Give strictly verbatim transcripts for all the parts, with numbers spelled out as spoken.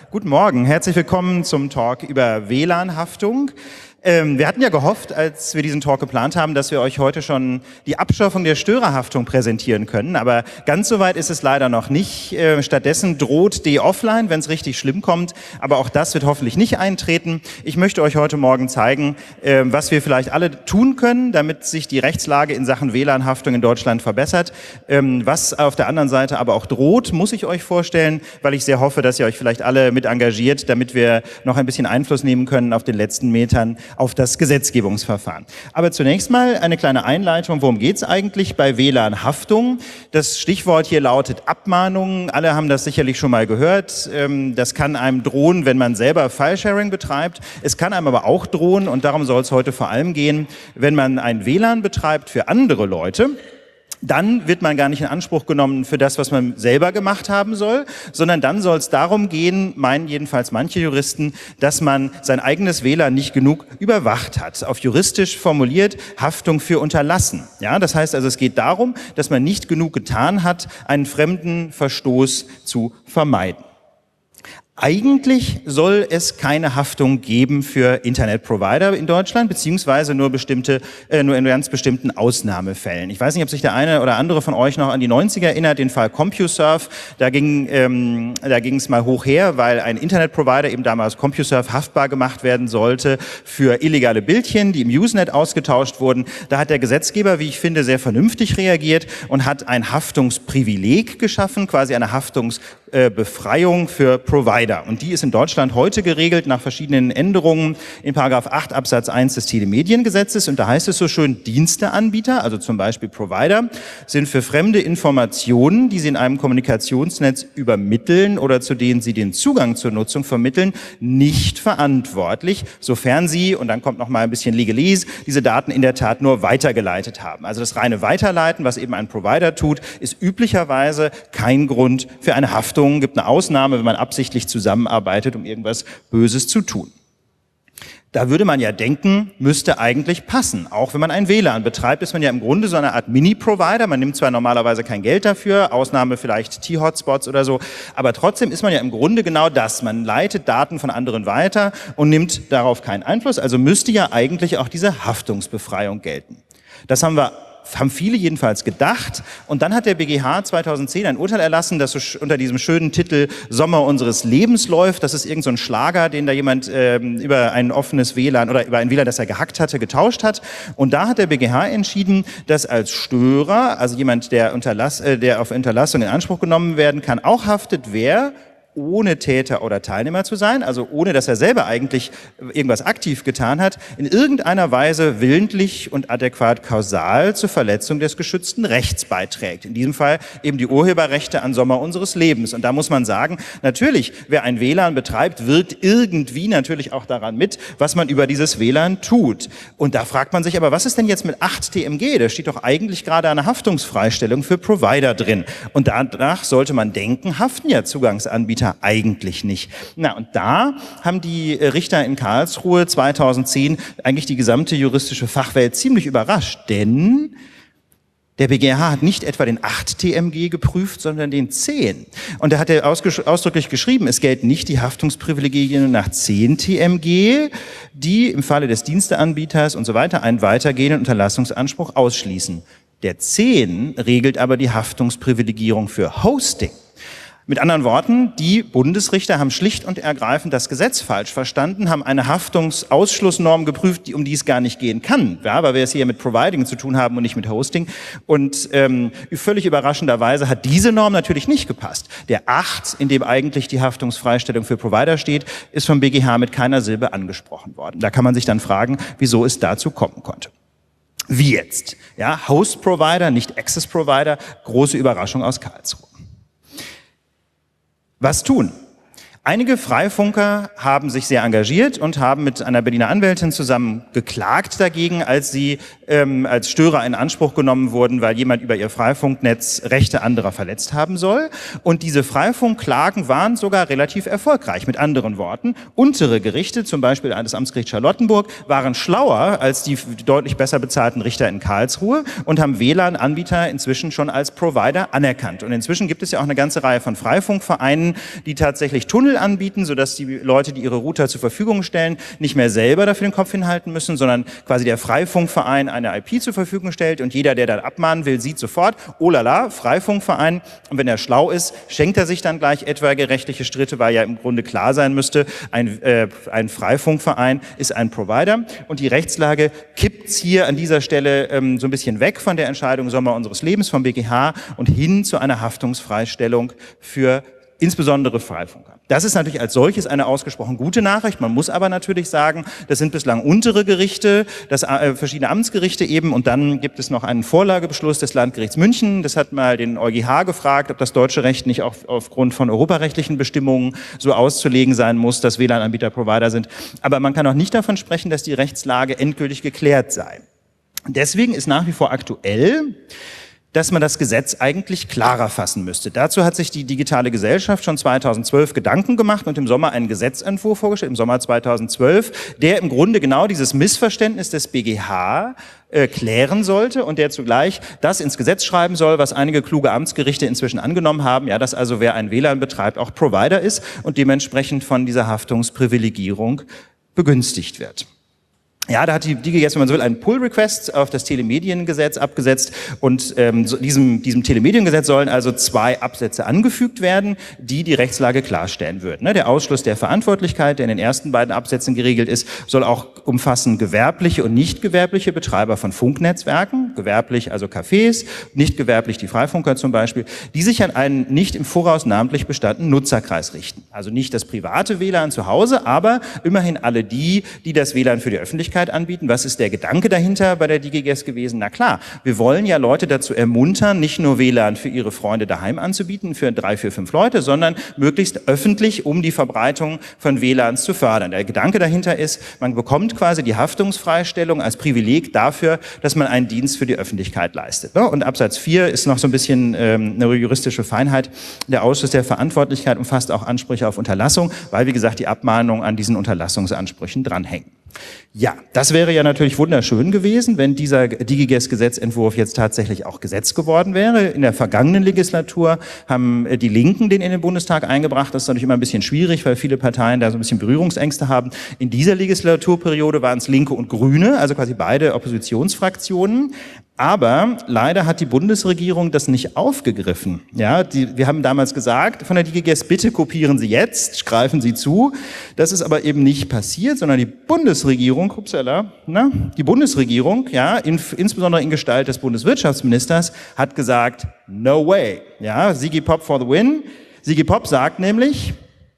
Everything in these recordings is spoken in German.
Guten Morgen, herzlich willkommen zum Talk über W L A N-Haftung. Ähm, wir hatten ja gehofft, als wir diesen Talk geplant haben, dass wir euch heute schon die Abschaffung der Störerhaftung präsentieren können, aber ganz so weit ist es leider noch nicht. Äh, stattdessen droht D-Offline, wenn es richtig schlimm kommt, aber auch das wird hoffentlich nicht eintreten. Ich möchte euch heute Morgen zeigen, äh, was wir vielleicht alle tun können, damit sich die Rechtslage in Sachen W L A N-Haftung in Deutschland verbessert. Ähm, was auf der anderen Seite aber auch droht, muss ich euch vorstellen, weil ich sehr hoffe, dass ihr euch vielleicht alle mit engagiert, damit wir noch ein bisschen Einfluss nehmen können auf den letzten Metern auf das Gesetzgebungsverfahren. Aber zunächst mal eine kleine Einleitung. Worum geht es eigentlich bei W L A N-Haftung? Das Stichwort hier lautet Abmahnungen. Alle haben das sicherlich schon mal gehört. Das kann einem drohen, wenn man selber File-Sharing betreibt. Es kann einem aber auch drohen, und darum soll es heute vor allem gehen, wenn man ein W L A N betreibt für andere Leute. Dann wird man gar nicht in Anspruch genommen für das, was man selber gemacht haben soll, sondern dann soll es darum gehen, meinen jedenfalls manche Juristen, dass man sein eigenes W L A N nicht genug überwacht hat. Auf juristisch formuliert Haftung für Unterlassen. Ja, das heißt also, es geht darum, dass man nicht genug getan hat, einen fremden Verstoß zu vermeiden. Eigentlich soll es keine Haftung geben für Internetprovider in Deutschland, beziehungsweise nur bestimmte, äh, nur in ganz bestimmten Ausnahmefällen. Ich weiß nicht, ob sich der eine oder andere von euch noch an die neunziger erinnert, den Fall CompuServe. Da ging ähm, da ging es mal hoch her, weil ein Internetprovider, eben damals CompuServe, haftbar gemacht werden sollte für illegale Bildchen, die im Usenet ausgetauscht wurden. Da hat der Gesetzgeber, wie ich finde, sehr vernünftig reagiert und hat ein Haftungsprivileg geschaffen, quasi eine Haftungsbefreiung für Provider. Und die ist in Deutschland heute geregelt nach verschiedenen Änderungen in Paragraph acht Absatz eins des Telemediengesetzes. Und da heißt es so schön, Diensteanbieter, also zum Beispiel Provider, sind für fremde Informationen, die sie in einem Kommunikationsnetz übermitteln oder zu denen sie den Zugang zur Nutzung vermitteln, nicht verantwortlich, sofern sie, und dann kommt noch mal ein bisschen Legalese, diese Daten in der Tat nur weitergeleitet haben. Also das reine Weiterleiten, was eben ein Provider tut, ist üblicherweise kein Grund für eine Haftung. Gibt eine Ausnahme, wenn man absichtlich zusammenarbeitet, um irgendwas Böses zu tun. Da würde man ja denken, müsste eigentlich passen. Auch wenn man ein W L A N betreibt, ist man ja im Grunde so eine Art Mini-Provider. Man nimmt zwar normalerweise kein Geld dafür, Ausnahme vielleicht T-Hotspots oder so, aber trotzdem ist man ja im Grunde genau das. Man leitet Daten von anderen weiter und nimmt darauf keinen Einfluss. Also müsste ja eigentlich auch diese Haftungsbefreiung gelten. Das haben wir haben viele jedenfalls gedacht. Und dann hat der B G H zweitausendzehn ein Urteil erlassen, das so unter diesem schönen Titel Sommer unseres Lebens läuft. Das ist irgend so ein Schlager, den da jemand ähm, über ein offenes W L A N oder über ein W L A N, das er gehackt hatte, getauscht hat. Und da hat der B G H entschieden, dass als Störer, also jemand, der, Unterlass, äh, der auf Unterlassung in Anspruch genommen werden kann, auch haftet, wer ohne Täter oder Teilnehmer zu sein, also ohne, dass er selber eigentlich irgendwas aktiv getan hat, in irgendeiner Weise willentlich und adäquat kausal zur Verletzung des geschützten Rechts beiträgt. In diesem Fall eben die Urheberrechte an Sommer unseres Lebens. Und da muss man sagen, natürlich, wer ein W L A N betreibt, wirkt irgendwie natürlich auch daran mit, was man über dieses W L A N tut. Und da fragt man sich aber, was ist denn jetzt mit acht T M G? Da steht doch eigentlich gerade eine Haftungsfreistellung für Provider drin. Und danach sollte man denken, haften ja Zugangsanbieter eigentlich nicht. Na, und da haben die Richter in Karlsruhe zweitausendzehn eigentlich die gesamte juristische Fachwelt ziemlich überrascht, denn der B G H hat nicht etwa den acht T M G geprüft, sondern den zehn. Und da hat er ausdrücklich geschrieben, es gelten nicht die Haftungsprivilegien nach zehn T M G, die im Falle des Diensteanbieters und so weiter einen weitergehenden Unterlassungsanspruch ausschließen. Der zehn regelt aber die Haftungsprivilegierung für Hosting. Mit anderen Worten, die Bundesrichter haben schlicht und ergreifend das Gesetz falsch verstanden, haben eine Haftungsausschlussnorm geprüft, die, um die es gar nicht gehen kann, ja, weil wir es hier mit Providing zu tun haben und nicht mit Hosting. Und ähm, völlig überraschenderweise hat diese Norm natürlich nicht gepasst. Der acht, in dem eigentlich die Haftungsfreistellung für Provider steht, ist vom B G H mit keiner Silbe angesprochen worden. Da kann man sich dann fragen, wieso es dazu kommen konnte. Wie jetzt? Ja, Host-Provider, nicht Access-Provider, große Überraschung aus Karlsruhe. Was tun? Einige Freifunker haben sich sehr engagiert und haben mit einer Berliner Anwältin zusammen geklagt dagegen, als sie ähm, als Störer in Anspruch genommen wurden, weil jemand über ihr Freifunknetz Rechte anderer verletzt haben soll. Und diese Freifunkklagen waren sogar relativ erfolgreich. Mit anderen Worten, untere Gerichte, zum Beispiel das Amtsgericht Charlottenburg, waren schlauer als die deutlich besser bezahlten Richter in Karlsruhe und haben W L A N-Anbieter inzwischen schon als Provider anerkannt. Und inzwischen gibt es ja auch eine ganze Reihe von Freifunkvereinen, die tatsächlich Tunnel anbieten, sodass die Leute, die ihre Router zur Verfügung stellen, nicht mehr selber dafür den Kopf hinhalten müssen, sondern quasi der Freifunkverein eine I P zur Verfügung stellt und jeder, der dann abmahnen will, sieht sofort, oh la la, Freifunkverein. Und wenn er schlau ist, schenkt er sich dann gleich etwaige rechtliche Stritte, weil ja im Grunde klar sein müsste, ein, äh, ein Freifunkverein ist ein Provider. Und die Rechtslage kippt hier an dieser Stelle ähm, so ein bisschen weg von der Entscheidung Sommer unseres Lebens vom B G H und hin zu einer Haftungsfreistellung für insbesondere Freifunker. Das ist natürlich als solches eine ausgesprochen gute Nachricht. Man muss aber natürlich sagen, das sind bislang untere Gerichte, das, äh, verschiedene Amtsgerichte eben, und dann gibt es noch einen Vorlagebeschluss des Landgerichts München. Das hat mal den EuGH gefragt, ob das deutsche Recht nicht auch aufgrund von europarechtlichen Bestimmungen so auszulegen sein muss, dass W L A N-Anbieter Provider sind. Aber man kann auch nicht davon sprechen, dass die Rechtslage endgültig geklärt sei. Deswegen ist nach wie vor aktuell, dass man das Gesetz eigentlich klarer fassen müsste. Dazu hat sich die digitale Gesellschaft schon zweitausendzwölf Gedanken gemacht und im Sommer einen Gesetzentwurf vorgestellt, im Sommer zweitausendzwölf, der im Grunde genau dieses Missverständnis des B G H äh, klären sollte und der zugleich das ins Gesetz schreiben soll, was einige kluge Amtsgerichte inzwischen angenommen haben, ja, dass also wer ein W L A N betreibt, auch Provider ist und dementsprechend von dieser Haftungsprivilegierung begünstigt wird. Ja, da hat die DigiGes, wenn man so will, einen Pull-Request auf das Telemediengesetz abgesetzt und ähm, so diesem, diesem Telemediengesetz sollen also zwei Absätze angefügt werden, die die Rechtslage klarstellen würden. Ne, der Ausschluss der Verantwortlichkeit, der in den ersten beiden Absätzen geregelt ist, soll auch umfassen gewerbliche und nicht gewerbliche Betreiber von Funknetzwerken, gewerblich also Cafés, nicht gewerblich die Freifunker zum Beispiel, die sich an einen nicht im Voraus namentlich bestandenen Nutzerkreis richten. Also nicht das private W L A N zu Hause, aber immerhin alle die, die das W L A N für die Öffentlichkeit anbieten. Was ist der Gedanke dahinter bei der DigiGes gewesen? Na klar, wir wollen ja Leute dazu ermuntern, nicht nur W L A N für ihre Freunde daheim anzubieten, für drei, vier, fünf Leute, sondern möglichst öffentlich, um die Verbreitung von W L A Ns zu fördern. Der Gedanke dahinter ist, man bekommt quasi die Haftungsfreistellung als Privileg dafür, dass man einen Dienst für die Öffentlichkeit leistet. Und Absatz vier ist noch so ein bisschen ähm, eine juristische Feinheit. Der Ausschluss der Verantwortlichkeit umfasst auch Ansprüche auf Unterlassung, weil, wie gesagt, die Abmahnungen an diesen Unterlassungsansprüchen dranhängen. Ja, das wäre ja natürlich wunderschön gewesen, wenn dieser DigiGes-Gesetzentwurf jetzt tatsächlich auch Gesetz geworden wäre. In der vergangenen Legislatur haben die Linken den in den Bundestag eingebracht. Das ist natürlich immer ein bisschen schwierig, weil viele Parteien da so ein bisschen Berührungsängste haben. In dieser Legislaturperiode waren es Linke und Grüne, also quasi beide Oppositionsfraktionen. Aber leider hat die Bundesregierung das nicht aufgegriffen. Ja, die, wir haben damals gesagt von der DigiGes, bitte kopieren Sie jetzt, greifen Sie zu. Das ist aber eben nicht passiert, sondern die Bundesregierung, upsala, na, die Bundesregierung, ja, in, insbesondere in Gestalt des Bundeswirtschaftsministers, hat gesagt, no way. Ja, Sigi Pop for the win. Sigi Pop sagt nämlich,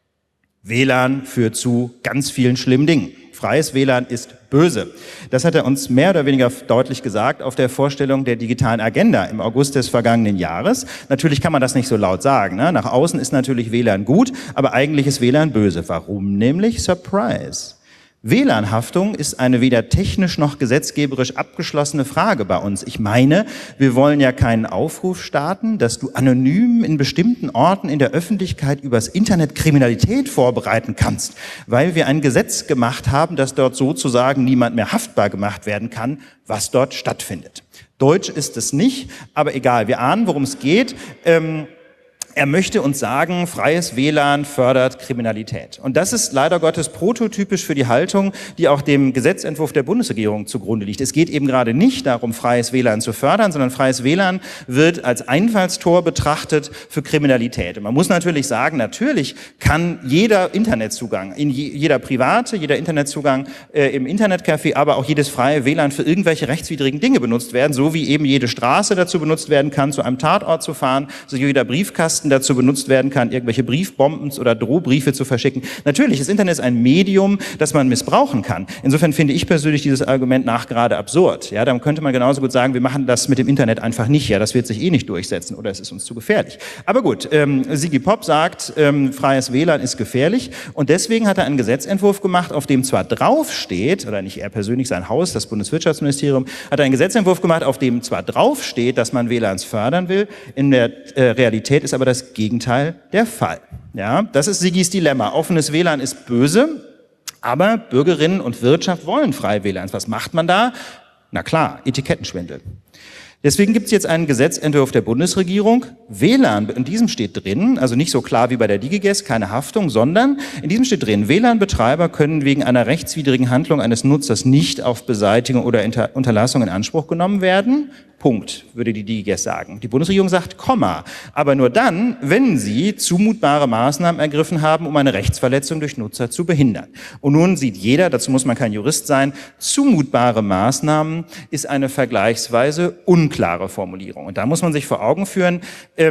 W L A N führt zu ganz vielen schlimmen Dingen. Freies W L A N ist böse. Das hat er uns mehr oder weniger deutlich gesagt auf der Vorstellung der digitalen Agenda im August des vergangenen Jahres. Natürlich kann man das nicht so laut sagen. Ne? Nach außen ist natürlich W L A N gut, aber eigentlich ist W L A N böse. Warum nämlich? Surprise. W L A N-Haftung ist eine weder technisch noch gesetzgeberisch abgeschlossene Frage bei uns. Ich meine, wir wollen ja keinen Aufruf starten, dass du anonym in bestimmten Orten in der Öffentlichkeit übers Internet Kriminalität vorbereiten kannst, weil wir ein Gesetz gemacht haben, dass dort sozusagen niemand mehr haftbar gemacht werden kann, was dort stattfindet. Deutsch ist es nicht, aber egal, wir ahnen, worum es geht. Ähm, Er möchte uns sagen, freies W L A N fördert Kriminalität. Und das ist leider Gottes prototypisch für die Haltung, die auch dem Gesetzentwurf der Bundesregierung zugrunde liegt. Es geht eben gerade nicht darum, freies W L A N zu fördern, sondern freies W L A N wird als Einfallstor betrachtet für Kriminalität. Und man muss natürlich sagen, natürlich kann jeder Internetzugang, in je, jeder private, jeder Internetzugang äh, im Internetcafé, aber auch jedes freie W L A N für irgendwelche rechtswidrigen Dinge benutzt werden, so wie eben jede Straße dazu benutzt werden kann, zu einem Tatort zu fahren, so jeder Briefkasten dazu benutzt werden kann, irgendwelche Briefbomben oder Drohbriefe zu verschicken. Natürlich, das Internet ist ein Medium, das man missbrauchen kann. Insofern finde ich persönlich dieses Argument nachgerade absurd. Ja, dann könnte man genauso gut sagen, wir machen das mit dem Internet einfach nicht. Ja, das wird sich eh nicht durchsetzen oder es ist uns zu gefährlich. Aber gut, ähm, Sigi Pop sagt, ähm, freies W L A N ist gefährlich und deswegen hat er einen Gesetzentwurf gemacht, auf dem zwar draufsteht, oder nicht er persönlich, sein Haus, das Bundeswirtschaftsministerium, hat er einen Gesetzentwurf gemacht, auf dem zwar draufsteht, dass man W L A Ns fördern will, in der äh, Realität ist aber das Gegenteil der Fall. Ja, das ist Sigis Dilemma. Offenes W L A N ist böse, aber Bürgerinnen und Wirtschaft wollen freie W L A Ns. Was macht man da? Na klar, Etikettenschwindel. Deswegen gibt es jetzt einen Gesetzentwurf der Bundesregierung. W L A N, in diesem steht drin, also nicht so klar wie bei der DigiGuess, keine Haftung, sondern in diesem steht drin, W L A N-Betreiber können wegen einer rechtswidrigen Handlung eines Nutzers nicht auf Beseitigung oder Inter- Unterlassung in Anspruch genommen werden. Punkt, würde die DigiGuess sagen. Die Bundesregierung sagt Komma, aber nur dann, wenn sie zumutbare Maßnahmen ergriffen haben, um eine Rechtsverletzung durch Nutzer zu behindern. Und nun sieht jeder, dazu muss man kein Jurist sein, zumutbare Maßnahmen ist eine vergleichsweise unklare Formulierung. Und da muss man sich vor Augen führen,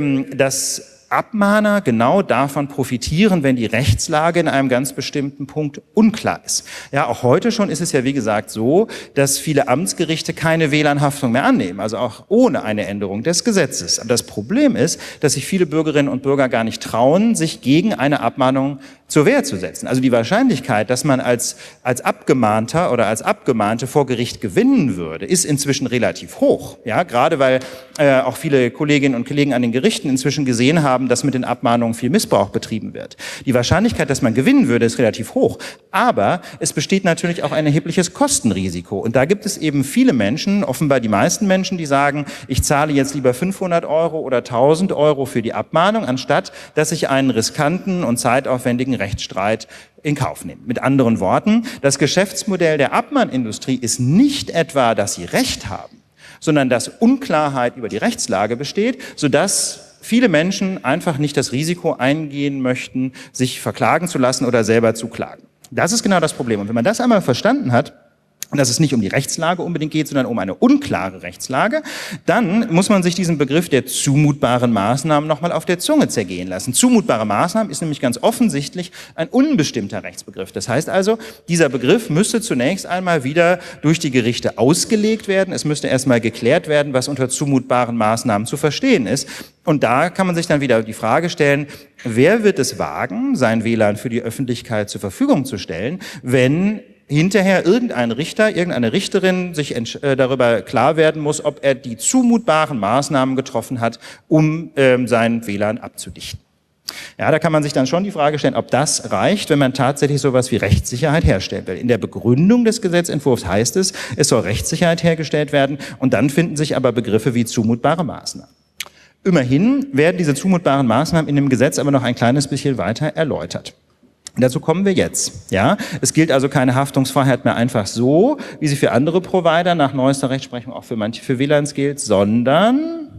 dass Abmahner genau davon profitieren, wenn die Rechtslage in einem ganz bestimmten Punkt unklar ist. Ja, auch heute schon ist es ja wie gesagt so, dass viele Amtsgerichte keine W L A N-Haftung mehr annehmen, also auch ohne eine Änderung des Gesetzes. Aber das Problem ist, dass sich viele Bürgerinnen und Bürger gar nicht trauen, sich gegen eine Abmahnung zur Wehr zu setzen. Also die Wahrscheinlichkeit, dass man als, als Abgemahnter oder als Abgemahnte vor Gericht gewinnen würde, ist inzwischen relativ hoch. Ja, gerade weil äh, auch viele Kolleginnen und Kollegen an den Gerichten inzwischen gesehen haben, dass mit den Abmahnungen viel Missbrauch betrieben wird. Die Wahrscheinlichkeit, dass man gewinnen würde, ist relativ hoch. Aber es besteht natürlich auch ein erhebliches Kostenrisiko. Und da gibt es eben viele Menschen, offenbar die meisten Menschen, die sagen, ich zahle jetzt lieber fünfhundert Euro oder tausend Euro für die Abmahnung, anstatt dass ich einen riskanten und zeitaufwendigen Rechtsstreit in Kauf nehme. Mit anderen Worten, das Geschäftsmodell der Abmahnindustrie ist nicht etwa, dass sie Recht haben, sondern dass Unklarheit über die Rechtslage besteht, sodass viele Menschen einfach nicht das Risiko eingehen möchten, sich verklagen zu lassen oder selber zu klagen. Das ist genau das Problem. Und wenn man das einmal verstanden hat, und dass es nicht um die Rechtslage unbedingt geht, sondern um eine unklare Rechtslage, dann muss man sich diesen Begriff der zumutbaren Maßnahmen nochmal auf der Zunge zergehen lassen. Zumutbare Maßnahmen ist nämlich ganz offensichtlich ein unbestimmter Rechtsbegriff. Das heißt also, dieser Begriff müsste zunächst einmal wieder durch die Gerichte ausgelegt werden. Es müsste erstmal geklärt werden, was unter zumutbaren Maßnahmen zu verstehen ist. Und da kann man sich dann wieder die Frage stellen, wer wird es wagen, sein W L A N für die Öffentlichkeit zur Verfügung zu stellen, wenn hinterher irgendein Richter, irgendeine Richterin sich äh, darüber klar werden muss, ob er die zumutbaren Maßnahmen getroffen hat, um ähm, sein W L A N abzudichten. Ja, da kann man sich dann schon die Frage stellen, ob das reicht, wenn man tatsächlich sowas wie Rechtssicherheit herstellen will. In der Begründung des Gesetzentwurfs heißt es, es soll Rechtssicherheit hergestellt werden und dann finden sich aber Begriffe wie zumutbare Maßnahmen. Immerhin werden diese zumutbaren Maßnahmen in dem Gesetz aber noch ein kleines bisschen weiter erläutert. Dazu kommen wir jetzt. Ja, es gilt also keine Haftungsfreiheit mehr einfach so, wie sie für andere Provider nach neuester Rechtsprechung auch für manche für W L A Ns gilt, sondern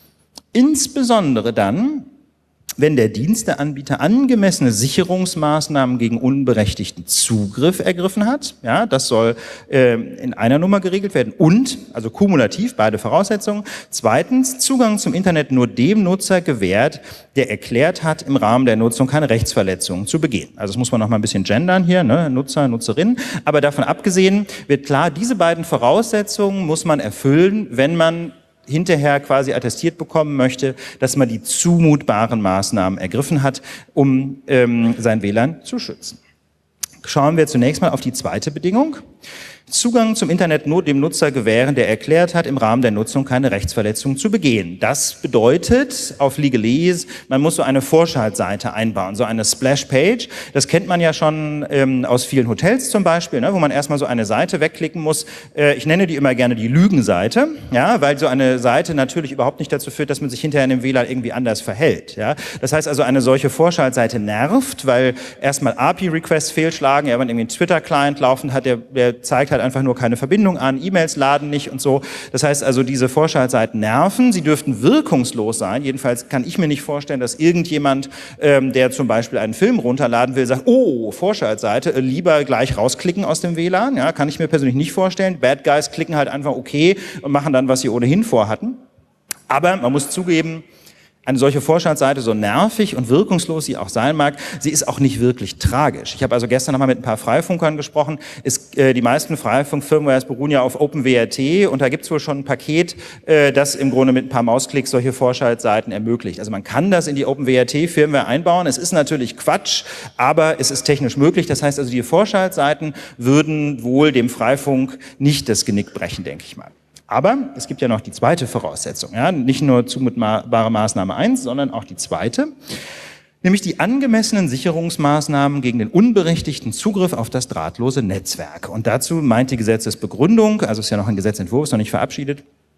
insbesondere dann, wenn der Diensteanbieter angemessene Sicherungsmaßnahmen gegen unberechtigten Zugriff ergriffen hat. Ja, das soll äh, in einer Nummer geregelt werden. Und, also kumulativ, beide Voraussetzungen. Zweitens, Zugang zum Internet nur dem Nutzer gewährt, der erklärt hat, im Rahmen der Nutzung keine Rechtsverletzungen zu begehen. Also das muss man noch mal ein bisschen gendern hier, ne? Nutzer, Nutzerinnen. Aber davon abgesehen wird klar, diese beiden Voraussetzungen muss man erfüllen, wenn man hinterher quasi attestiert bekommen möchte, dass man die zumutbaren Maßnahmen ergriffen hat, um ähm, sein W L A N zu schützen. Schauen wir zunächst mal auf die zweite Bedingung. Zugang zum Internet nur dem Nutzer gewähren, der erklärt hat, im Rahmen der Nutzung keine Rechtsverletzung zu begehen. Das bedeutet auf Legalese, man muss so eine Vorschaltseite einbauen, so eine Splash-Page. Das kennt man ja schon ähm, aus vielen Hotels zum Beispiel, ne, wo man erstmal so eine Seite wegklicken muss. Äh, ich nenne die immer gerne die Lügenseite, ja, weil so eine Seite natürlich überhaupt nicht dazu führt, dass man sich hinterher in dem W L A N irgendwie anders verhält. Ja. Das heißt also, eine solche Vorschaltseite nervt, weil erstmal A P I-Requests fehlschlagen, ja, wenn man irgendwie einen Twitter-Client laufen hat, der, der zeigt halt einfach nur keine Verbindung an, E-Mails laden nicht und so. Das heißt also, diese Vorschaltseiten nerven, sie dürften wirkungslos sein. Jedenfalls kann ich mir nicht vorstellen, dass irgendjemand, ähm, der zum Beispiel einen Film runterladen will, sagt, oh, Vorschaltseite, äh, lieber gleich rausklicken aus dem W L A N. Ja, kann ich mir persönlich nicht vorstellen. Bad Guys klicken halt einfach okay und machen dann, was sie ohnehin vorhatten. Aber man muss zugeben, eine solche Vorschaltseite, so nervig und wirkungslos sie auch sein mag, sie ist auch nicht wirklich tragisch. Ich habe also gestern nochmal mit ein paar Freifunkern gesprochen. Es, äh, die meisten Freifunk-Firmwares beruhen ja auf OpenWrt und da gibt es wohl schon ein Paket, äh, das im Grunde mit ein paar Mausklicks solche Vorschaltseiten ermöglicht. Also man kann das in die OpenWrt-Firmware einbauen. Es ist natürlich Quatsch, aber es ist technisch möglich. Das heißt also, die Vorschaltseiten würden wohl dem Freifunk nicht das Genick brechen, denke ich mal. Aber es gibt ja noch die zweite Voraussetzung, ja, nicht nur zumutbare Maßnahme eins, sondern auch die zweite, nämlich die angemessenen Sicherungsmaßnahmen gegen den unberechtigten Zugriff auf das drahtlose Netzwerk. Und dazu meint die Gesetzesbegründung, also ist ja noch ein Gesetzentwurf, ist noch nicht verabschiedet,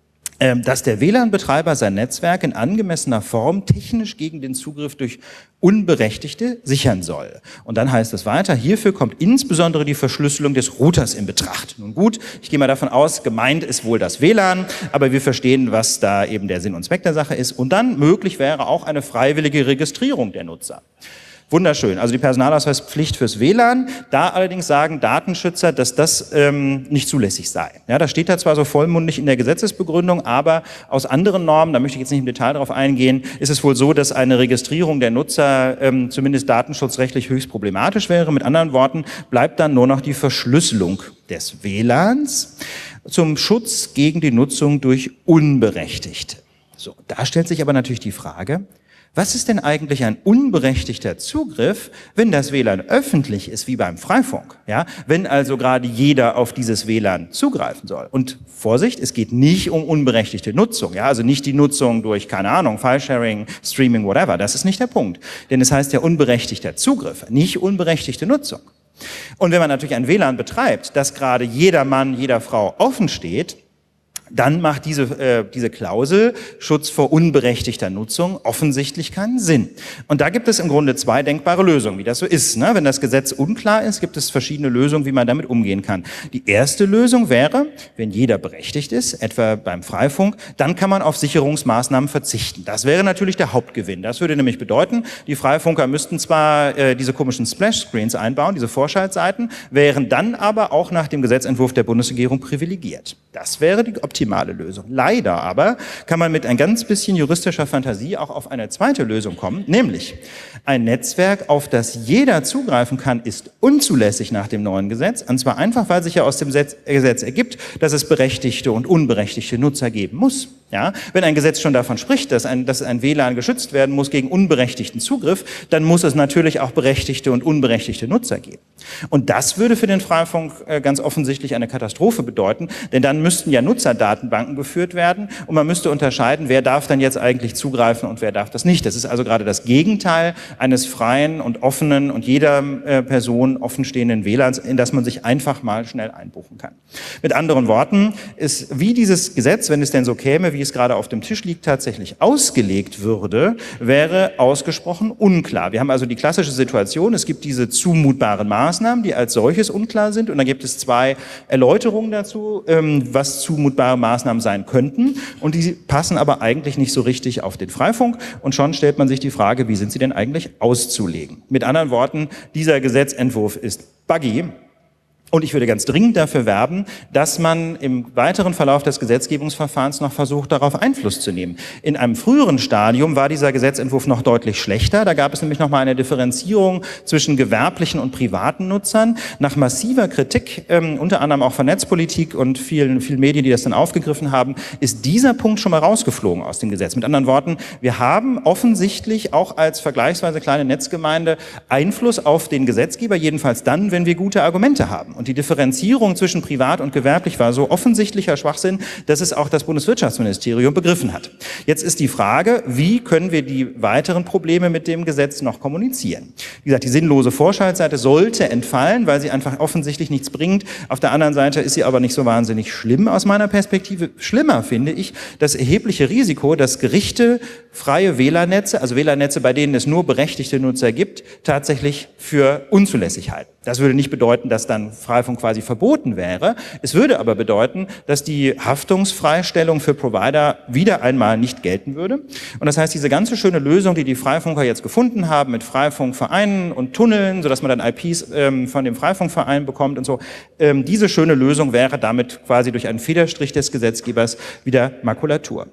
dass der W L A N-Betreiber sein Netzwerk in angemessener Form technisch gegen den Zugriff durch Unberechtigte sichern soll. Und dann heißt es weiter, hierfür kommt insbesondere die Verschlüsselung des Routers in Betracht. Nun gut, ich gehe mal davon aus, gemeint ist wohl das W L A N, aber wir verstehen, was da eben der Sinn und Zweck der Sache ist. Und dann möglich wäre auch eine freiwillige Registrierung der Nutzer. Wunderschön, also die Personalausweispflicht fürs W L A N, da allerdings sagen Datenschützer, dass das ähm, nicht zulässig sei. Ja, das steht da zwar so vollmundig in der Gesetzesbegründung, aber aus anderen Normen, da möchte ich jetzt nicht im Detail darauf eingehen, ist es wohl so, dass eine Registrierung der Nutzer ähm, zumindest datenschutzrechtlich höchst problematisch wäre. Mit anderen Worten bleibt dann nur noch die Verschlüsselung des W L A Ns zum Schutz gegen die Nutzung durch Unberechtigte. So, da stellt sich aber natürlich die Frage, was ist denn eigentlich ein unberechtigter Zugriff, wenn das W L A N öffentlich ist, wie beim Freifunk? Ja, wenn also gerade jeder auf dieses W L A N zugreifen soll. Und Vorsicht, es geht nicht um unberechtigte Nutzung. Ja, also nicht die Nutzung durch, keine Ahnung, File-Sharing, Streaming, whatever. Das ist nicht der Punkt. Denn es heißt ja unberechtigter Zugriff, nicht unberechtigte Nutzung. Und wenn man natürlich ein W L A N betreibt, das gerade jeder Mann, jeder Frau offen steht, dann macht diese, äh, diese Klausel Schutz vor unberechtigter Nutzung offensichtlich keinen Sinn. Und da gibt es im Grunde zwei denkbare Lösungen, wie das so ist. Ne? Wenn das Gesetz unklar ist, gibt es verschiedene Lösungen, wie man damit umgehen kann. Die erste Lösung wäre, wenn jeder berechtigt ist, etwa beim Freifunk, dann kann man auf Sicherungsmaßnahmen verzichten. Das wäre natürlich der Hauptgewinn. Das würde nämlich bedeuten, die Freifunker müssten zwar äh, diese komischen Splash-Screens einbauen, diese Vorschaltseiten, wären dann aber auch nach dem Gesetzentwurf der Bundesregierung privilegiert. Das wäre die optimale Lösung. Leider aber kann man mit ein ganz bisschen juristischer Fantasie auch auf eine zweite Lösung kommen, nämlich ein Netzwerk, auf das jeder zugreifen kann, ist unzulässig nach dem neuen Gesetz, und zwar einfach, weil sich ja aus dem Gesetz ergibt, dass es berechtigte und unberechtigte Nutzer geben muss. Ja, wenn ein Gesetz schon davon spricht, dass ein, dass ein W L A N geschützt werden muss gegen unberechtigten Zugriff, dann muss es natürlich auch berechtigte und unberechtigte Nutzer geben. Und das würde für den Freifunk äh, ganz offensichtlich eine Katastrophe bedeuten, denn dann müssten ja Nutzerdatenbanken geführt werden und man müsste unterscheiden, wer darf dann jetzt eigentlich zugreifen und wer darf das nicht. Das ist also gerade das Gegenteil eines freien und offenen und jeder äh, Person offenstehenden W L A Ns, in das man sich einfach mal schnell einbuchen kann. Mit anderen Worten ist, wie dieses Gesetz, wenn es denn so käme, wie es gerade auf dem Tisch liegt, tatsächlich ausgelegt würde, wäre ausgesprochen unklar. Wir haben also die klassische Situation, es gibt diese zumutbaren Maßnahmen, die als solches unklar sind, und dann gibt es zwei Erläuterungen dazu, was zumutbare Maßnahmen sein könnten, und die passen aber eigentlich nicht so richtig auf den Freifunk, und schon stellt man sich die Frage, wie sind sie denn eigentlich auszulegen? Mit anderen Worten, dieser Gesetzentwurf ist buggy. Und ich würde ganz dringend dafür werben, dass man im weiteren Verlauf des Gesetzgebungsverfahrens noch versucht, darauf Einfluss zu nehmen. In einem früheren Stadium war dieser Gesetzentwurf noch deutlich schlechter. Da gab es nämlich noch mal eine Differenzierung zwischen gewerblichen und privaten Nutzern. Nach massiver Kritik, ähm, unter anderem auch von Netzpolitik und vielen, vielen Medien, die das dann aufgegriffen haben, ist dieser Punkt schon mal rausgeflogen aus dem Gesetz. Mit anderen Worten, wir haben offensichtlich auch als vergleichsweise kleine Netzgemeinde Einfluss auf den Gesetzgeber, jedenfalls dann, wenn wir gute Argumente haben. Und die Differenzierung zwischen privat und gewerblich war so offensichtlicher Schwachsinn, dass es auch das Bundeswirtschaftsministerium begriffen hat. Jetzt ist die Frage, wie können wir die weiteren Probleme mit dem Gesetz noch kommunizieren? Wie gesagt, die sinnlose Vorschaltseite sollte entfallen, weil sie einfach offensichtlich nichts bringt. Auf der anderen Seite ist sie aber nicht so wahnsinnig schlimm aus meiner Perspektive. Schlimmer finde ich das erhebliche Risiko, dass Gerichte freie W L A N-Netze, also W L A N-Netze, bei denen es nur berechtigte Nutzer gibt, tatsächlich für unzulässig halten. Das würde nicht bedeuten, dass dann Freifunk quasi verboten wäre. Es würde aber bedeuten, dass die Haftungsfreistellung für Provider wieder einmal nicht gelten würde. Und das heißt, diese ganze schöne Lösung, die die Freifunker jetzt gefunden haben mit Freifunkvereinen und Tunneln, sodass man dann I Ps ähm, von dem Freifunkverein bekommt und so, ähm, diese schöne Lösung wäre damit quasi durch einen Federstrich des Gesetzgebers wieder Makulatur.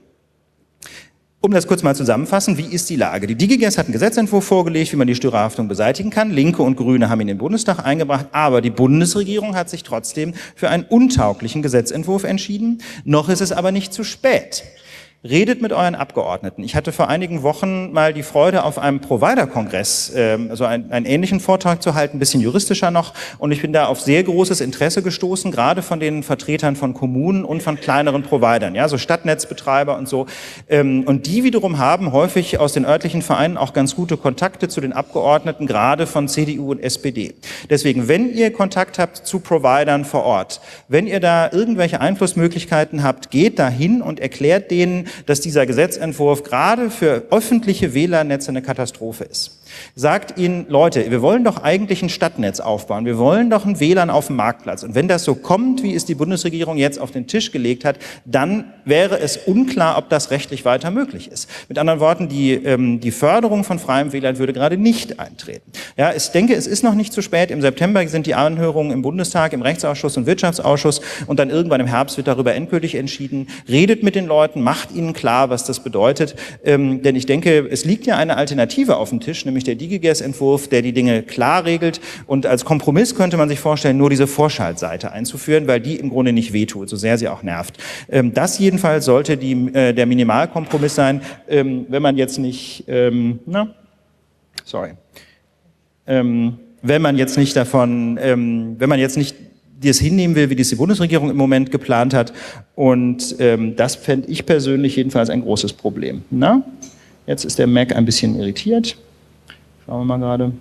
Um das kurz mal zusammenfassen, wie ist die Lage? Die DigiGes hat einen Gesetzentwurf vorgelegt, wie man die Störerhaftung beseitigen kann. Linke und Grüne haben ihn in den Bundestag eingebracht, aber die Bundesregierung hat sich trotzdem für einen untauglichen Gesetzentwurf entschieden. Noch ist es aber nicht zu spät. Redet mit euren Abgeordneten. Ich hatte vor einigen Wochen mal die Freude, auf einem Provider-Kongress ähm, also einen, einen ähnlichen Vortrag zu halten, ein bisschen juristischer noch. Und ich bin da auf sehr großes Interesse gestoßen, gerade von den Vertretern von Kommunen und von kleineren Providern, ja, so Stadtnetzbetreiber und so. Ähm, und die wiederum haben häufig aus den örtlichen Vereinen auch ganz gute Kontakte zu den Abgeordneten, gerade von C D U und S P D. Deswegen, wenn ihr Kontakt habt zu Providern vor Ort, wenn ihr da irgendwelche Einflussmöglichkeiten habt, geht dahin und erklärt denen, dass dieser Gesetzentwurf gerade für öffentliche W L A N-Netze eine Katastrophe ist. Sagt ihnen, Leute, wir wollen doch eigentlich ein Stadtnetz aufbauen, wir wollen doch ein W L A N auf dem Marktplatz. Und wenn das so kommt, wie es die Bundesregierung jetzt auf den Tisch gelegt hat, dann wäre es unklar, ob das rechtlich weiter möglich ist. Mit anderen Worten, die, ähm, die Förderung von freiem W L A N würde gerade nicht eintreten. Ja, ich denke, es ist noch nicht zu spät. Im September sind die Anhörungen im Bundestag, im Rechtsausschuss und Wirtschaftsausschuss und dann irgendwann im Herbst wird darüber endgültig entschieden. Redet mit den Leuten, macht ihnen klar, was das bedeutet. Ähm, denn ich denke, es liegt ja eine Alternative auf dem Tisch, nämlich der DigiGes-Entwurf, der die Dinge klar regelt. Und als Kompromiss könnte man sich vorstellen, nur diese Vorschaltseite einzuführen, weil die im Grunde nicht wehtut, so sehr sie auch nervt. Ähm, das jedenfalls sollte die, äh, der Minimalkompromiss sein, ähm, wenn man jetzt nicht, ähm, na, sorry, ähm, wenn man jetzt nicht davon, ähm, wenn man jetzt nicht das hinnehmen will, wie das die Bundesregierung im Moment geplant hat. Und ähm, das fände ich persönlich jedenfalls ein großes Problem. Na, jetzt ist der Mac ein bisschen irritiert. Schauen wir mal gerade.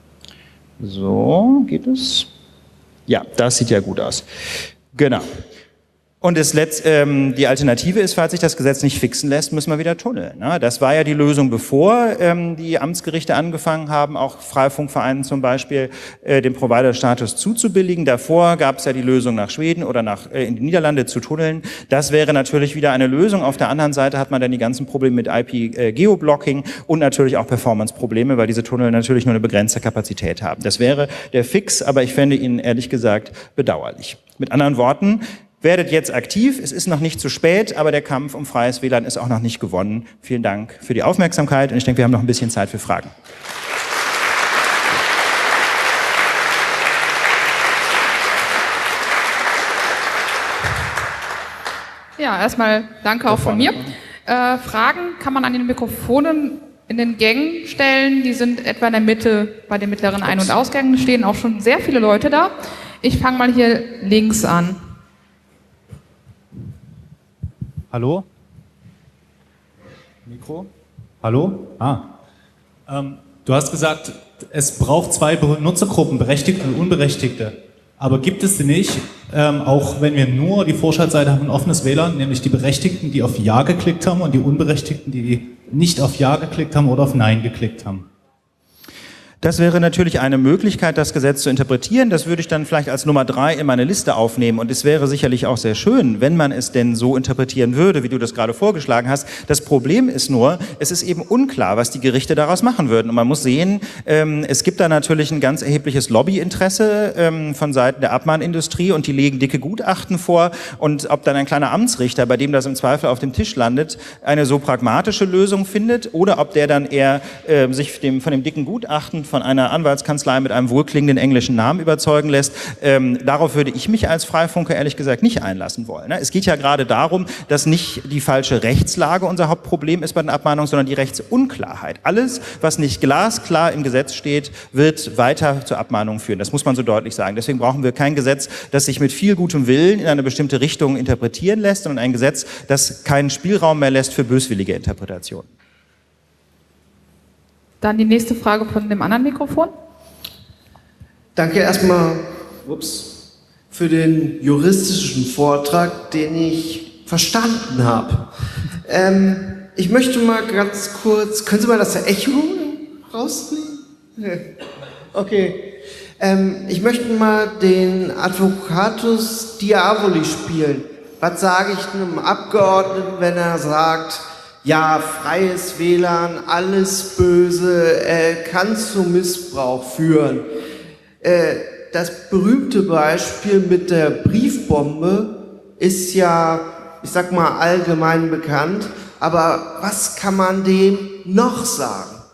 So, geht es? Ja, das sieht ja gut aus. Genau. Und das Letz-, ähm, die Alternative ist, falls sich das Gesetz nicht fixen lässt, müssen wir wieder tunneln. Ne? Das war ja die Lösung, bevor ähm, die Amtsgerichte angefangen haben, auch Freifunkvereinen zum Beispiel äh, den Provider-Status zuzubilligen. Davor gab es ja die Lösung nach Schweden oder nach äh, in die Niederlande zu tunneln. Das wäre natürlich wieder eine Lösung. Auf der anderen Seite hat man dann die ganzen Probleme mit I P-Geoblocking und natürlich auch Performance-Probleme, weil diese Tunnel natürlich nur eine begrenzte Kapazität haben. Das wäre der Fix, aber ich fände ihn ehrlich gesagt bedauerlich. Mit anderen Worten, werdet jetzt aktiv, es ist noch nicht zu spät, aber der Kampf um freies W L A N ist auch noch nicht gewonnen. Vielen Dank für die Aufmerksamkeit und ich denke, wir haben noch ein bisschen Zeit für Fragen. Ja, erstmal danke auch von mir. Äh, Fragen kann man an den Mikrofonen in den Gängen stellen. Die sind etwa in der Mitte bei den mittleren Ein- und Ausgängen. Stehen auch schon sehr viele Leute da. Ich fange mal hier links an. Hallo? Mikro? Hallo? Ah. Ähm, du hast gesagt, es braucht zwei Benutzergruppen, Berechtigte und Unberechtigte. Aber gibt es sie nicht, ähm, auch wenn wir nur die Vorschaltseite haben, ein offenes W L A N, nämlich die Berechtigten, die auf Ja geklickt haben und die Unberechtigten, die nicht auf Ja geklickt haben oder auf Nein geklickt haben? Das wäre natürlich eine Möglichkeit, das Gesetz zu interpretieren. Das würde ich dann vielleicht als Nummer drei in meine Liste aufnehmen. Und es wäre sicherlich auch sehr schön, wenn man es denn so interpretieren würde, wie du das gerade vorgeschlagen hast. Das Problem ist nur, es ist eben unklar, was die Gerichte daraus machen würden. Und man muss sehen, ähm, es gibt da natürlich ein ganz erhebliches Lobbyinteresse ähm, von Seiten der Abmahnindustrie und die legen dicke Gutachten vor. Und ob dann ein kleiner Amtsrichter, bei dem das im Zweifel auf dem Tisch landet, eine so pragmatische Lösung findet oder ob der dann eher äh, sich dem, von dem dicken Gutachten von einer Anwaltskanzlei mit einem wohlklingenden englischen Namen überzeugen lässt. Ähm, darauf würde ich mich als Freifunker ehrlich gesagt nicht einlassen wollen. Ne? Es geht ja gerade darum, dass nicht die falsche Rechtslage unser Hauptproblem ist bei den Abmahnungen, sondern die Rechtsunklarheit. Alles, was nicht glasklar im Gesetz steht, wird weiter zur Abmahnung führen. Das muss man so deutlich sagen. Deswegen brauchen wir kein Gesetz, das sich mit viel gutem Willen in eine bestimmte Richtung interpretieren lässt, sondern ein Gesetz, das keinen Spielraum mehr lässt für böswillige Interpretationen. Dann die nächste Frage von dem anderen Mikrofon. Danke erstmal ups, für den juristischen Vortrag, den ich verstanden habe. Ähm, ich möchte mal ganz kurz, können Sie mal das Echo rausnehmen? Okay. Ähm, ich möchte mal den Advocatus Diaboli spielen. Was sage ich einem Abgeordneten, wenn er sagt, ja, freies W L A N, alles böse, äh, kann zu Missbrauch führen. Äh, das berühmte Beispiel mit der Briefbombe ist ja, ich sag mal, allgemein bekannt, aber was kann man dem noch sagen?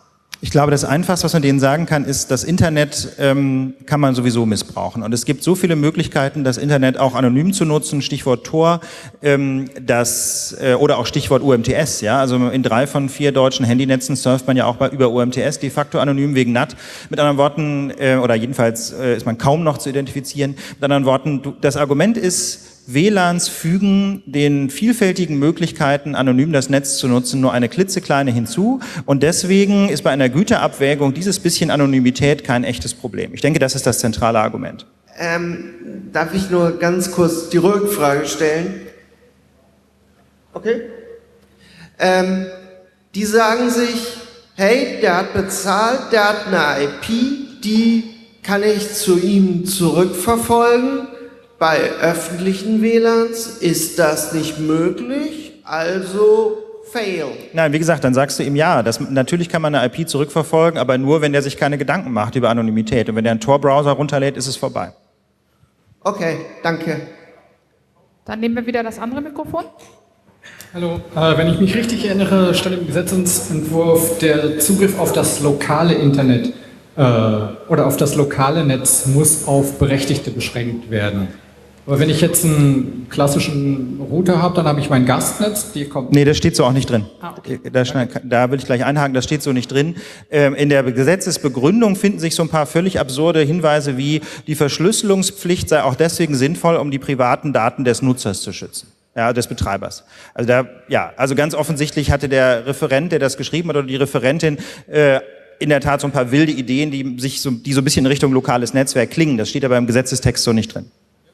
Ich glaube, das Einfachste, was man denen sagen kann, ist, das Internet ähm, kann man sowieso missbrauchen. Und es gibt so viele Möglichkeiten, das Internet auch anonym zu nutzen, Stichwort Tor, ähm, das, äh, oder auch Stichwort U M T S. Ja? Also in drei von vier deutschen Handynetzen surft man ja auch bei, über U M T S de facto anonym wegen N A T. Mit anderen Worten, äh, oder jedenfalls äh, ist man kaum noch zu identifizieren. Mit anderen Worten, du, das Argument ist, W L A Ns fügen den vielfältigen Möglichkeiten, anonym das Netz zu nutzen, nur eine klitzekleine hinzu. Und deswegen ist bei einer Güterabwägung dieses bisschen Anonymität kein echtes Problem. Ich denke, das ist das zentrale Argument. Ähm, darf ich nur ganz kurz die Rückfrage stellen? Okay. Ähm, die sagen sich, hey, der hat bezahlt, der hat eine I P, die kann ich zu ihm zurückverfolgen. Bei öffentlichen W L A Ns ist das nicht möglich, also fail. Nein, wie gesagt, dann sagst du ihm ja. Das, natürlich kann man eine I P zurückverfolgen, aber nur, wenn der sich keine Gedanken macht über Anonymität. Und wenn der einen Tor-Browser runterlädt, ist es vorbei. Okay, danke. Dann nehmen wir wieder das andere Mikrofon. Hallo, äh, wenn ich mich richtig erinnere, stand im Gesetzentwurf der Zugriff auf das lokale Internet äh, oder auf das lokale Netz muss auf Berechtigte beschränkt werden. Aber wenn ich jetzt einen klassischen Router habe, dann habe ich mein Gastnetz, die kommt... Nee, das steht so auch nicht drin. Ah, okay. Da, da will ich gleich einhaken, das steht so nicht drin. Ähm, in der Gesetzesbegründung finden sich so ein paar völlig absurde Hinweise wie, die Verschlüsselungspflicht sei auch deswegen sinnvoll, um die privaten Daten des Nutzers zu schützen. Ja, des Betreibers. Also da, ja, also ganz offensichtlich hatte der Referent, der das geschrieben hat, oder die Referentin, äh, in der Tat so ein paar wilde Ideen, die sich so, die so ein bisschen in Richtung lokales Netzwerk klingen. Das steht aber im Gesetzestext so nicht drin.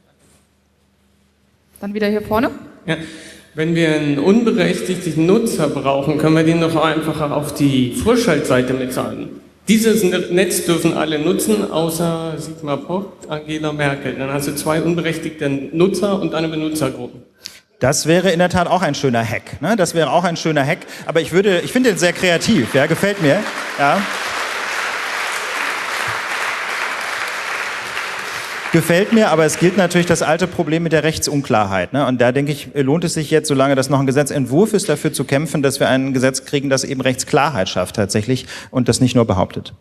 Dann wieder hier vorne. Ja, wenn wir einen unberechtigten Nutzer brauchen, können wir den doch einfacher auf die Frischhaltseite mitzahlen. Dieses Netz dürfen alle nutzen, außer Sigmar Popp, Angela Merkel. Dann hast du zwei unberechtigte Nutzer und eine Benutzergruppe. Das wäre in der Tat auch ein schöner Hack. Ne? Das wäre auch ein schöner Hack. Aber ich würde, ich finde den sehr kreativ. Ja, gefällt mir. Ja. Gefällt mir, aber es gilt natürlich das alte Problem mit der Rechtsunklarheit. Ne? Und da denke ich, lohnt es sich jetzt, solange das noch ein Gesetzentwurf ist, dafür zu kämpfen, dass wir ein Gesetz kriegen, das eben Rechtsklarheit schafft tatsächlich und das nicht nur behauptet.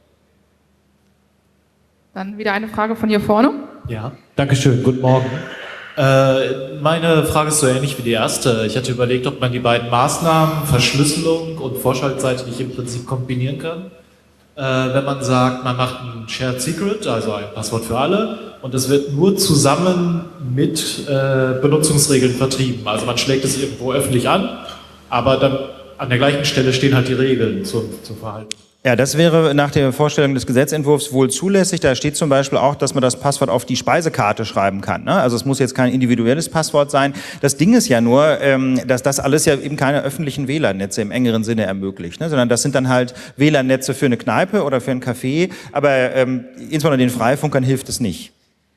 Dann wieder eine Frage von hier vorne. Ja, Dankeschön, guten Morgen. Äh, meine Frage ist so ähnlich wie die erste. Ich hatte überlegt, ob man die beiden Maßnahmen, Verschlüsselung und Vorschaltseite, nicht im Prinzip kombinieren kann. Äh, wenn man sagt, man macht ein Shared Secret, also ein Passwort für alle, und es wird nur zusammen mit äh, Benutzungsregeln vertrieben. Also man schlägt es irgendwo öffentlich an, aber dann an der gleichen Stelle stehen halt die Regeln zum, zum Verhalten. Ja, das wäre nach der Vorstellung des Gesetzentwurfs wohl zulässig. Da steht zum Beispiel auch, dass man das Passwort auf die Speisekarte schreiben kann. Ne? Also es muss jetzt kein individuelles Passwort sein. Das Ding ist ja nur, ähm, dass das alles ja eben keine öffentlichen W L A N-Netze im engeren Sinne ermöglicht, ne? Sondern das sind dann halt W L A N-Netze für eine Kneipe oder für ein Café. Aber ähm, insbesondere den Freifunkern hilft es nicht.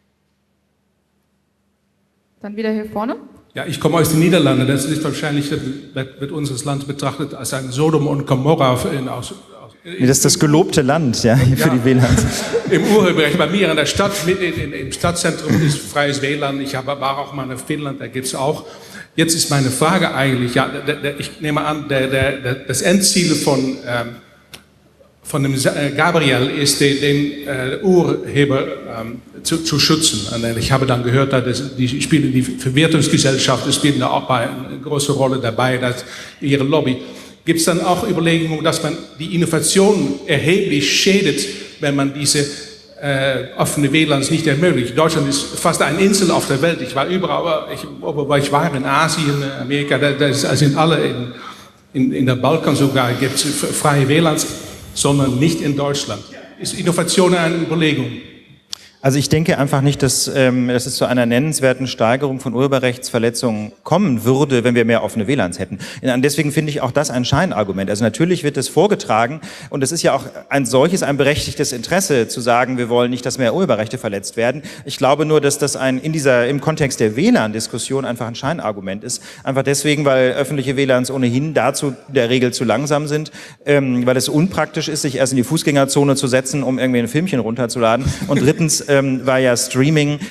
Dann wieder hier vorne. Ja, ich komme aus den Niederlanden. Das ist wahrscheinlich, wird, wird unseres Land betrachtet als ein Sodom und Gomorra in, aus, Nee, das ist das gelobte Land, ja, hier ja, für die W L A Ns. Im Urheberrecht, bei mir in der Stadt, mitten in, in, im Stadtzentrum ist freies W L A N. Ich habe, war auch mal in Finnland, da gibt es auch. Jetzt ist meine Frage eigentlich, ja, der, der, ich nehme an, der, der, das Endziel von, ähm, von dem Gabriel ist, den, den äh, Urheber ähm, zu, zu schützen. Und ich habe dann gehört, dass die spielen die Verwertungsgesellschaften spielen da auch eine große Rolle dabei, dass ihre Lobby. Gibt es dann auch Überlegungen, dass man die Innovation erheblich schädigt, wenn man diese äh, offene W L A Ns nicht ermöglicht? Deutschland ist fast eine Insel auf der Welt. Ich war überall, ich, wo ich war, in Asien, Amerika, da, da sind alle, in, in, in der Balkan sogar, gibt es freie W L A Ns, sondern nicht in Deutschland. Ist Innovation eine Überlegung? Also ich denke einfach nicht, dass, ähm, dass es zu einer nennenswerten Steigerung von Urheberrechtsverletzungen kommen würde, wenn wir mehr offene W L A Ns hätten. Und deswegen finde ich auch das ein Scheinargument. Also natürlich wird es vorgetragen und es ist ja auch ein solches, ein berechtigtes Interesse zu sagen, wir wollen nicht, dass mehr Urheberrechte verletzt werden. Ich glaube nur, dass das ein in dieser im Kontext der W L A N-Diskussion einfach ein Scheinargument ist. Einfach deswegen, weil öffentliche W L A Ns ohnehin dazu in der Regel zu langsam sind, ähm, weil es unpraktisch ist, sich erst in die Fußgängerzone zu setzen, um irgendwie ein Filmchen runterzuladen. Und drittens, Ähm, weil ja Streaming auch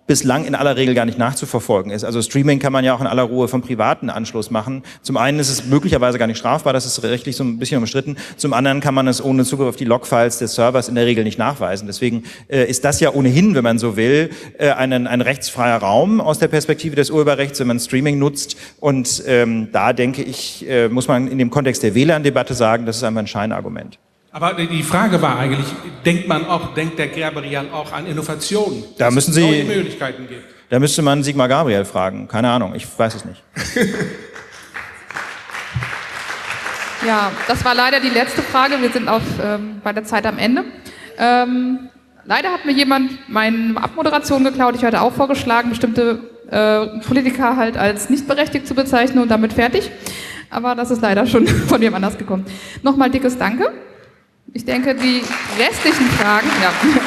bislang in aller Regel gar nicht nachzuverfolgen ist. Also Streaming kann man ja auch in aller Ruhe vom privaten Anschluss machen. Zum einen ist es möglicherweise gar nicht strafbar, das ist rechtlich so ein bisschen umstritten. Zum anderen kann man es ohne Zugriff auf die Logfiles des Servers in der Regel nicht nachweisen. Deswegen äh, ist das ja ohnehin, wenn man so will, äh, ein, ein rechtsfreier Raum aus der Perspektive des Urheberrechts, wenn man Streaming nutzt. Und ähm, da denke ich, äh, muss man in dem Kontext der W L A N-Debatte sagen, das ist einfach ein Scheinargument. Aber die Frage war eigentlich, denkt man auch, denkt der Gabriel auch an Innovationen, da müssen Sie, es neue Möglichkeiten gibt? Da müsste man Sigmar Gabriel fragen. Keine Ahnung, ich weiß es nicht. Ja, das war leider die letzte Frage. Wir sind auf, ähm, bei der Zeit am Ende. Ähm, leider hat mir jemand meine Abmoderation geklaut. Ich hatte auch vorgeschlagen, bestimmte äh, Politiker halt als nicht berechtigt zu bezeichnen und damit fertig. Aber das ist leider schon von wem anders gekommen. Nochmal dickes Danke. Ich denke, die restlichen Fragen, ja.